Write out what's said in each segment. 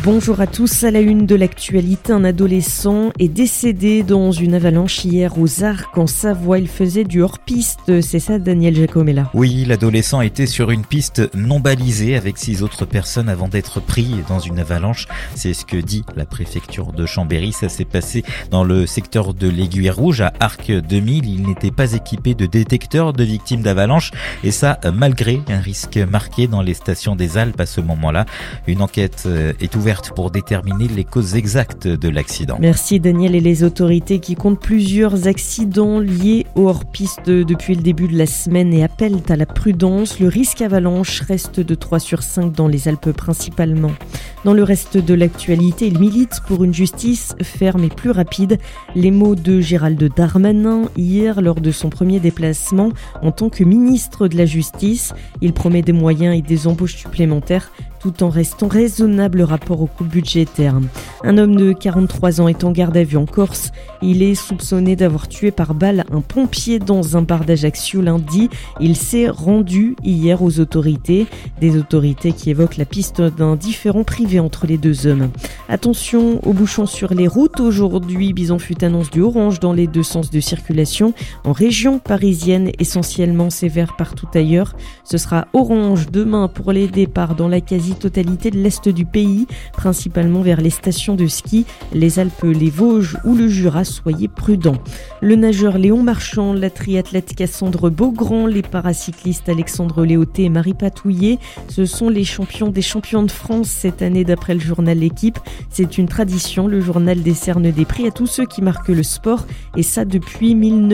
Bonjour à tous, à la une de l'actualité, un adolescent est décédé dans une avalanche hier aux Arcs en Savoie. Il faisait du hors-piste, c'est ça Daniel Giacomella? Oui, l'adolescent était sur une piste non balisée avec 6 autres personnes avant d'être pris dans une avalanche. C'est ce que dit la préfecture de Chambéry. Ça s'est passé dans le secteur de l'Aiguille Rouge à Arc 2000. Il n'était pas équipé de détecteur de victimes d'avalanche et ça malgré un risque marqué dans les stations des Alpes à ce moment-là. Une enquête est ouverte pour déterminer les causes exactes de l'accident. Merci Daniel. Et les autorités qui comptent plusieurs accidents liés au hors-piste depuis le début de la semaine et appellent à la prudence. Le risque avalanche reste de 3 sur 5 dans les Alpes principalement. Dans le reste de l'actualité, il milite pour une justice ferme et plus rapide. Les mots de Gérald Darmanin hier lors de son premier déplacement en tant que ministre de la Justice. Il promet des moyens et des embauches supplémentaires tout en restant raisonnable rapport au coût budgétaire. Un homme de 43 ans est en garde à vue en Corse. Il est soupçonné d'avoir tué par balle un pompier dans un bar d'Ajaccio lundi. Il s'est rendu hier aux autorités. Des autorités qui évoquent la piste d'un différend privé entre les deux hommes. Attention aux bouchons sur les routes. Aujourd'hui, Bison-Futé annonce du orange dans les deux sens de circulation. En région parisienne, essentiellement sévère partout ailleurs. Ce sera orange demain pour les départs dans la quasi-totalité de l'est du pays, principalement vers les stations de ski, les Alpes, les Vosges ou le Jura. Soyez prudents. Le nageur Léon Marchand, la triathlète Cassandre Beaugrand, les paracyclistes Alexandre Léoté et Marie Patouillet, ce sont les champions des champions de France cette année d'après le journal L'Équipe. C'est une tradition, le journal décerne des prix à tous ceux qui marquent le sport et ça depuis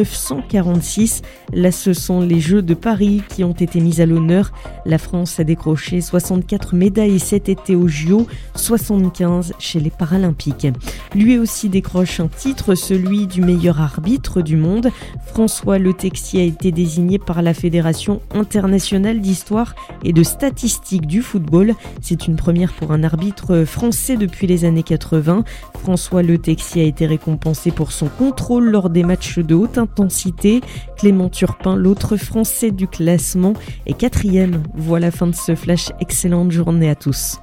1946. Là, ce sont les Jeux de Paris qui ont été mis à l'honneur. La France a décroché 64 médailles cet été aux JO, 75 chez les Paralympiques. Lui aussi décroche un titre, celui du meilleur arbitre du monde. François Le Texier a été désigné par la Fédération internationale d'histoire et de statistique du football. C'est une première pour un arbitre français depuis les années 80. François Le Texier a été récompensé pour son contrôle lors des matchs de haute intensité. Clément Turpin, l'autre français du classement, est 4e. Voilà, fin de ce flash. Excellente journée à tous.